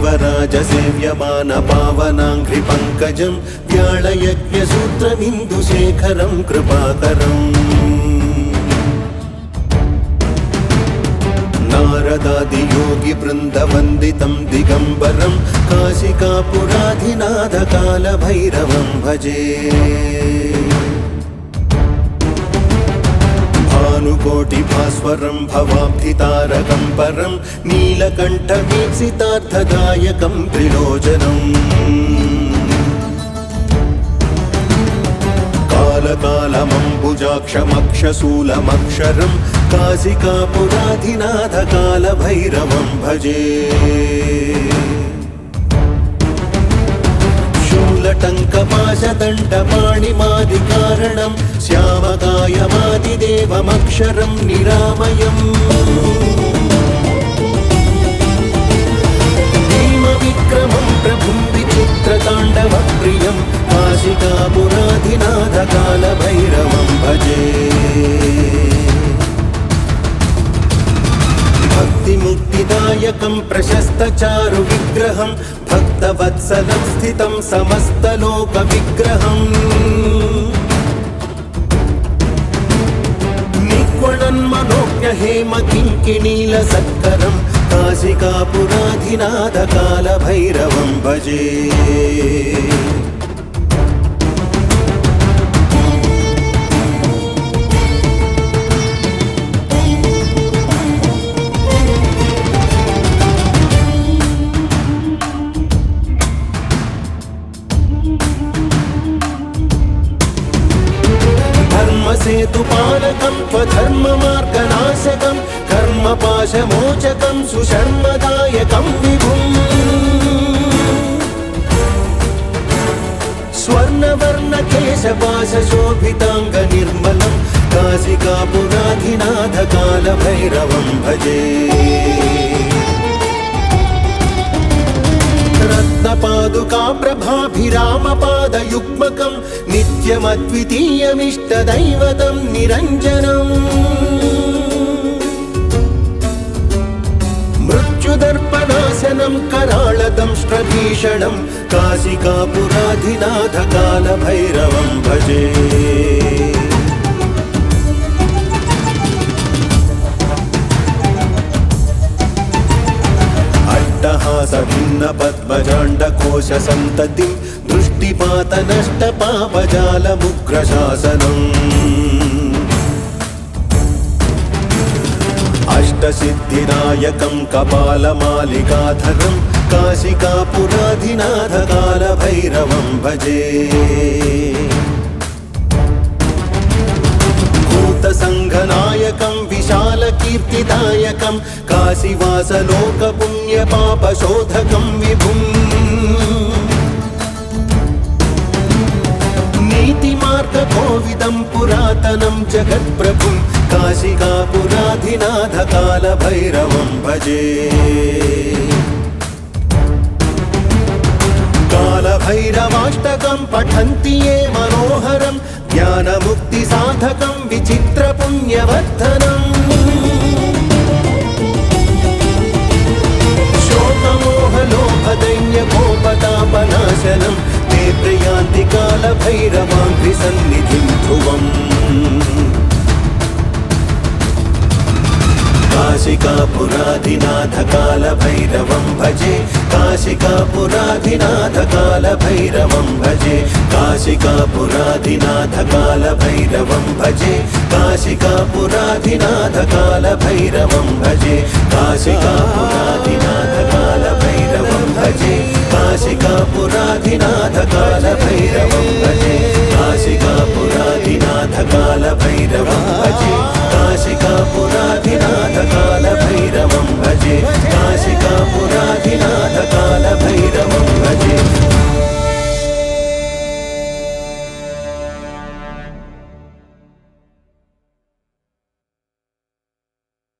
देवराजसेव्यमान पावनाङ्घ्रिपङ्कजं व्याळयज्ञसूत्रमिन्दुशेखरं कृपाकरम् नारदादियोगिवृन्दवन्दितं दिगम्बरं काशिकापुराधिनाथकालभैरवं भजे भानुकोटिभास्वरं भवाब्धितारकं परं नीलकण्ठवीप्सितार्थदायकं त्रिलोचनम् कालकालमम्बुजाक्षमक्षशूलमक्षरं काशिकापुराधिनाथकालभैरवं भजे शूलटङ्कपाशदण्डपाणिमादिकारणं श्यामकायमादिदेवमक्षरं निरामयम् भीमविक्रमं प्रभुं विचित्रताण्डवप्रियं काशिकापुराधिनाथकालभैरवं भजे भक्तिमुक्तिदायकं प्रशस्तचारुविग्रहं भक्तवत्सलं स्थितं समस्तलोकविग्रहम् निक्वणन्मनोज्ञहेमकिङ्किणीलसत्करं काशिकापुराधिनाथकालभैरवं भजे धर्मसेतुपालकं त्वधर्ममार्गनाशकं कर्मपाशमोचकं सुशर्मदायकं विभुम् स्वर्णवर्णकेशपाशशोभिताङ्गनिर्मलं काशिकापुराधिनाथकालभैरवं भजे रत्नपादुकाप्रभाभिरामपादयुग्मकं नित्यमद्वितीयमिष्टदैवतं निरञ्जनम् मृत्युदर्पणाशनं कराळदंष्ट्रभीषणं काशिकापुराधिनाथकालभैरवं भजे भिन्नपद्मजाण्डकोशसन्ततिं दृष्टिपातनष्टपापजालमुग्रशासनम् अष्टसिद्धिनायकं कपालमालिकाधरं काशिकापुराधिनाथकालभैरवं भजे भूतसङ्घनायकं विशालकीर्तिदायकं काशीवासलोकपुण्यपापशोधकं विभुम् नीतिमार्गकोविदं पुरातनं जगत्प्रभुं काशिकापुराधिनाथकालभैरवं भजे कालभैरवाष्टकं पठन्ति ये मनोहरं ज्ञानमुक्तिसाधकं विचित्रपुण्यवर्धनम् शोकमोहलोभदैन्यकोपतापनाशनं ते प्रयान्ति कालभैरवाङ्घ्रिसन्निधिं ध्रुवम् काशिकापुराधिनाथकालभैरवं भजे काशिकापुराधिनाथकालभैरवं भजे काशिकापुराधिनाथकालभैरवं भजे काशिकापुराधिनाथकालभैरवं भजे काशिकापुराधिनाथकालभैरवं भजे काशिकापुराधिनाथकालभैरवं भजे काशिकापुराधिनाथकालभैरवं भजे काशिका